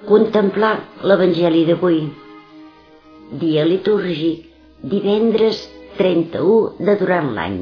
Contemplar l'Evangeli d'avui. Dia litúrgic, divendres 31 de durant l'any.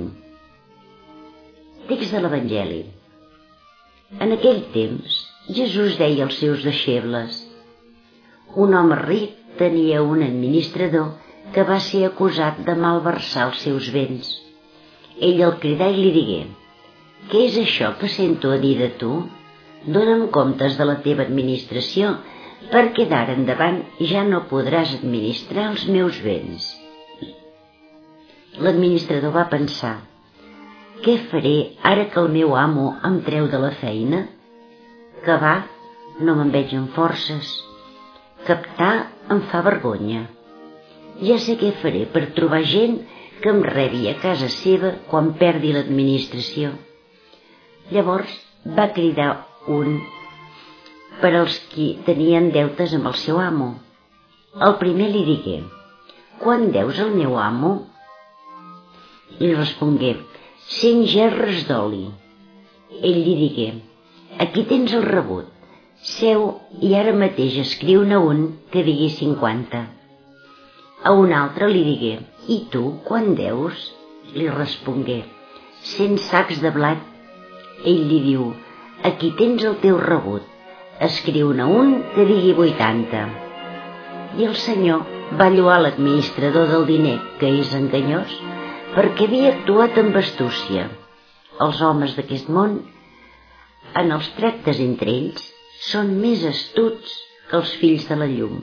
Text de l'Evangeli. En aquell temps, Jesús deia als seus deixebles: un home ric tenia un administrador que va ser acusat de malversar els seus béns. Ell el cridà i li digué: què és això que sento a dir de tu? Dóna'm comptes de la teva administració, perquè d'ara endavant ja no podràs administrar els meus béns. L'administrador va pensar: què faré ara que el meu amo em treu de la feina? Que va, no me'n veig amb forces. Captar em fa vergonya. Ja sé què faré per trobar gent que em rebi a casa seva quan perdi l'administració. Llavors va cridar un per als qui tenien deutes amb el seu amo. El primer li digué: quant deus al meu amo? Li respongué: 100 gerres d'oli. Ell li digué: aquí tens el rebut, seu i ara mateix escriu-ne un que digui 50. A un altre li digué: i tu quant deus? Li respongué: 100 sacs de blat. Ell li diu: aquí tens el teu rebut, escriu-ne un que digui 80. I el senyor va lloar l'administrador del diner, que és enganyós, perquè havia actuat amb astúcia. Els homes d'aquest món, en els tractes entre ells, són més astuts que els fills de la llum.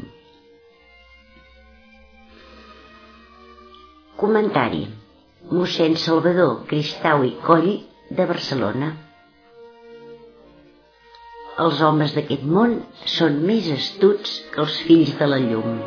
Comentari: mossèn Salvador Cristau i Coll, de Barcelona. Els homes d'aquest món són més astuts que els fills de la llum.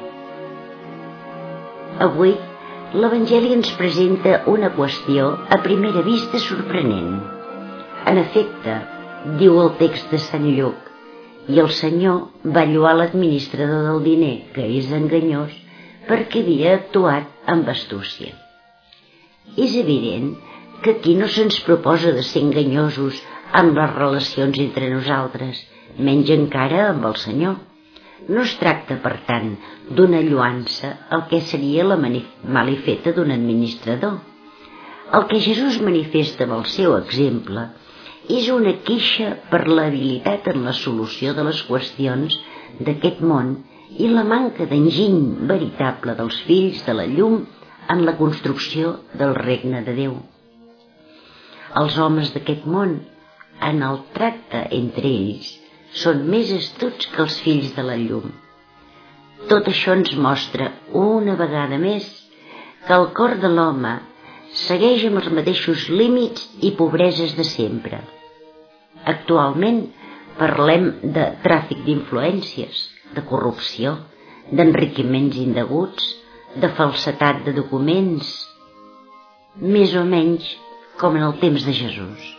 Avui, l'Evangeli ens presenta una qüestió a primera vista sorprenent. En efecte, diu el text de Sant Lluc, i el Senyor va lloar l'administrador del diner, que és enganyós, perquè havia actuat amb astúcia. És evident que aquí no se'ns proposa de ser enganyosos amb les relacions entre nosaltres, menys encara amb el Senyor. No es tracta, per tant, d'una lloança al que seria la malifeta d'un administrador. El que Jesús manifesta amb el seu exemple és una queixa per l'habilitat en la solució de les qüestions d'aquest món i la manca d'enginy veritable dels fills de la llum en la construcció del regne de Déu. Els homes d'aquest món, en el tracte entre ells, són més astuts que els fills de la llum. Tot això ens mostra una vegada més que el cor de l'home segueix amb els mateixos límits i pobreses de sempre. Actualment parlem de tràfic d'influències, de corrupció, d'enriquiments indeguts, de falsedat de documents, més o menys com en el temps de Jesús.